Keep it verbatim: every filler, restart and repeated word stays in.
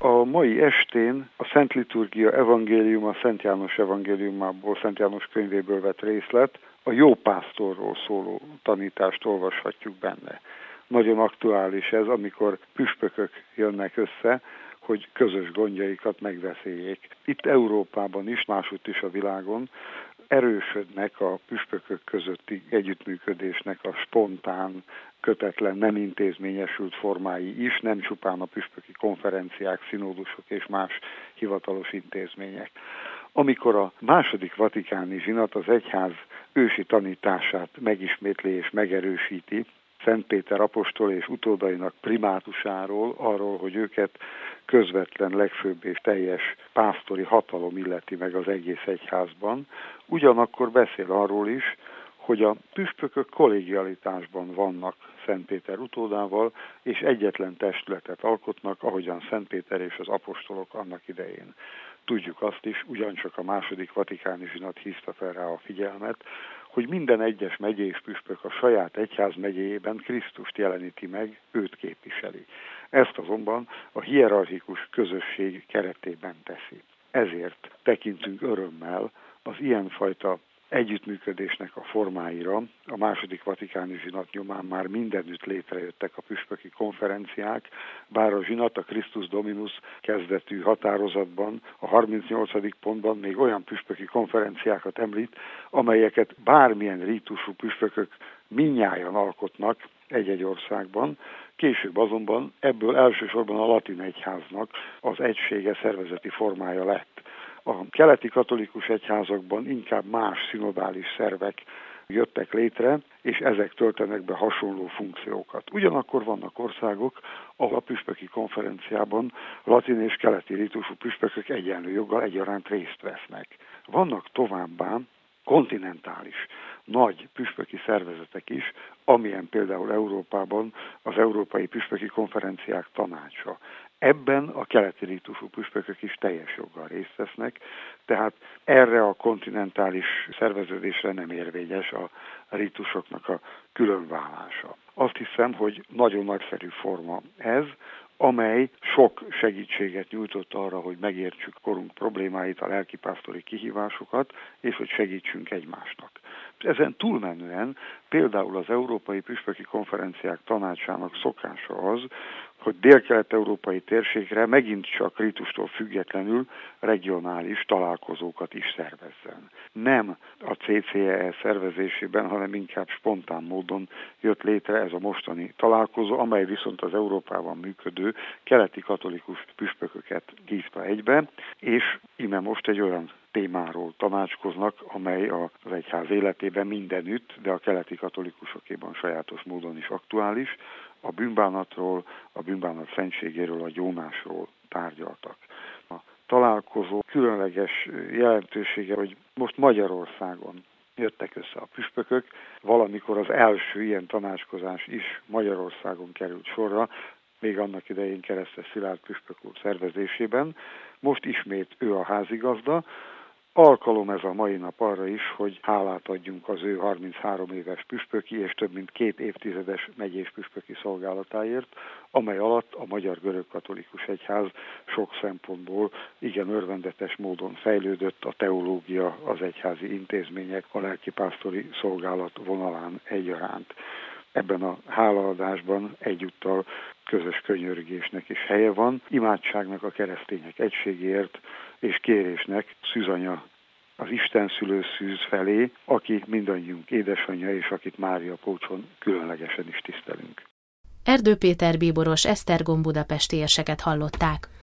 A mai estén a Szent Liturgia evangéliuma Szent János evangéliumából, Szent János könyvéből vett részlet, a jó pásztorról szóló tanítást olvashatjuk benne. Nagyon aktuális ez, amikor püspökök jönnek össze, hogy közös gondjaikat megbeszéljék. Itt Európában is, másutt is a világon erősödnek a püspökök közötti együttműködésnek a spontán, kötetlen, nem intézményesült formái is, nem csupán a püspöki konferenciák, szinódusok és más hivatalos intézmények. Amikor a második vatikáni zsinat az egyház ősi tanítását megismétli és megerősíti, Szent Péter apostol és utódainak primátusáról, arról, hogy őket közvetlen, legfőbb és teljes pásztori hatalom illeti meg az egész egyházban, ugyanakkor beszél arról is, hogy a püspökök kollégialitásban vannak Szent Péter utódával, és egyetlen testületet alkotnak, ahogyan Szent Péter és az apostolok annak idején. Tudjuk azt is, ugyancsak a második vatikáni zsinat hívta fel rá a figyelmet, hogy minden egyes megyés püspök a saját egyház megyéjében Krisztust jeleníti meg, őt képviseli. Ezt azonban a hierarchikus közösség keretében teszi. Ezért tekintünk örömmel az ilyenfajta együttműködésnek a formáira. A második vatikáni zsinat nyomán már mindenütt létrejöttek a püspöki konferenciák, bár a zsinat a Christus Dominus kezdetű határozatban, a harmincnyolcadik pontban még olyan püspöki konferenciákat említ, amelyeket bármilyen rítusú püspökök mindnyájan alkotnak egy-egy országban, később azonban ebből elsősorban a latin egyháznak az egysége szervezeti formája lett. A keleti katolikus egyházakban inkább más szinodális szervek jöttek létre, és ezek töltenek be hasonló funkciókat. Ugyanakkor vannak országok, ahol a püspöki konferenciában latin és keleti rítusú püspökök egyenlő joggal egyaránt részt vesznek. Vannak továbbá kontinentális, nagy püspöki szervezetek is, amilyen például Európában az Európai Püspöki Konferenciák Tanácsa. Ebben a keleti rítusú püspökök is teljes joggal részt vesznek, tehát erre a kontinentális szerveződésre nem érvényes a rítusoknak a különválása. Azt hiszem, hogy nagyon nagyszerű forma ez, amely sok segítséget nyújtott arra, hogy megértsük korunk problémáit, a lelkipásztori kihívásokat, és hogy segítsünk egymásnak. Ezen túlmenően például az Európai Püspöki Konferenciák Tanácsának szokása az, hogy délkelet-európai térségre megint csak rítustól függetlenül regionális találkozókat is szervezzen. Nem a cé cé e szervezésében, hanem inkább spontán módon jött létre ez a mostani találkozó, amely viszont az Európában működő keleti katolikus püspököket hívta egybe, és íme most egy olyan témáról tanácskoznak, amely az egyház életében mindenütt, de a keleti katolikusokéban sajátos módon is aktuális, a bűnbánatról, a bűnbánat szentségéről, a gyónásról tárgyaltak. A találkozó különleges jelentősége, hogy most Magyarországon jöttek össze a püspökök, valamikor az első ilyen tanácskozás is Magyarországon került sorra, még annak idején Keresztes Szilárd püspök úr szervezésében. Most ismét ő a házigazda. Alkalom ez a mai nap arra is, hogy hálát adjunk az ő harminchárom éves püspöki és több mint két évtizedes megyés püspöki szolgálatáért, amely alatt a Magyar Görögkatolikus Egyház sok szempontból igen örvendetes módon fejlődött, a teológia, az egyházi intézmények, a lelkipásztori szolgálat vonalán egyaránt. Ebben a hálaadásban egyúttal közös könyörgésnek is helye van, imádságnak a keresztények egységéért, és kérésnek Szűzanya, az Isten szülő Szűz felé, aki mindannyiunk édesanyja, és akit Mária Pócson különlegesen is tisztelünk. Erdő Péter bíboros Esztergom budapesti érseket hallották.